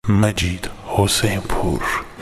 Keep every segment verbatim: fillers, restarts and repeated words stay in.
مجید حسین پور.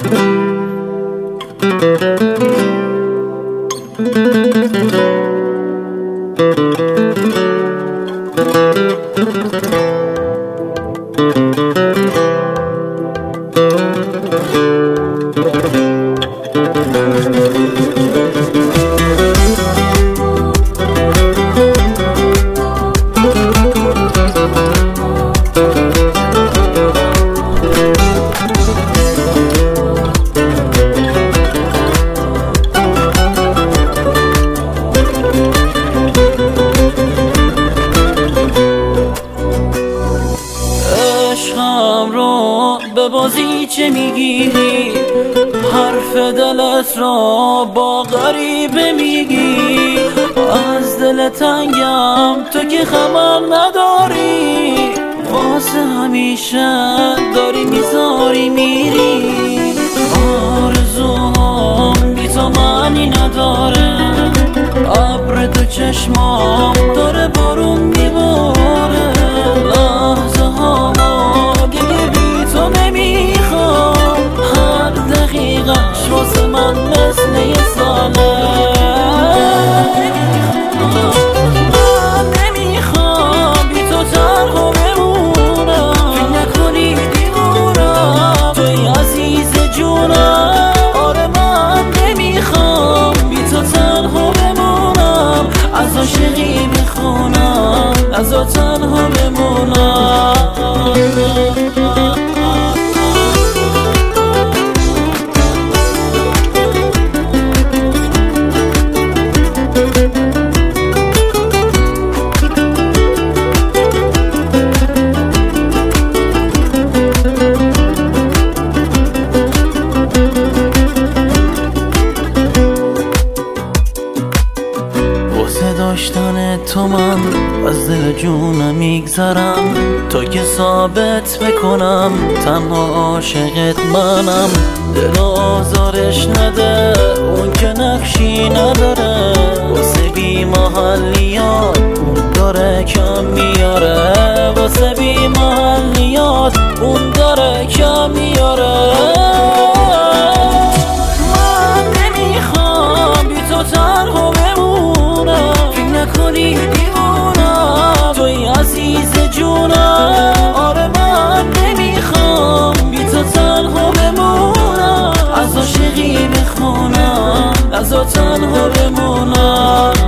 عشقم رو به بازی چه میگیری؟ حرف دلت را با غریبه میگی. از دل تنگم تو که خبر نداری، واسه همیشه داری میذاری میری. آرزوهام بی تو معنی نداره، ابر تو چشمام داره بارون میباره. لحظه هامو دیگه بی تو نمیخوام، هر دقیقهش واسه من مثل یه ساله. من نمیخوام بی تو تنها بمونم، فکر نکنی دیوونم توی عزیز جونم. آره من نمیخوام بی تو تنها بمونم، از عاشقی بخونم از تنها بمونم. واسه داشتن تو من از دل جونم میگذرم، تا که ثابت بکنم تنها عاشقت منم. دل آزارش نده اون که نقشی نداره، واسه بی محلیات اون داره کم میاره. واسه بی محلیات اون داره کم میاره. من نمیخوام بی تو تنها بمونم، فکر نکنی دیوونم توی عزیز جونم. آره من نمیخوام بی تو تنها بمونم، از عاشقی بخونم از تنها بمونم.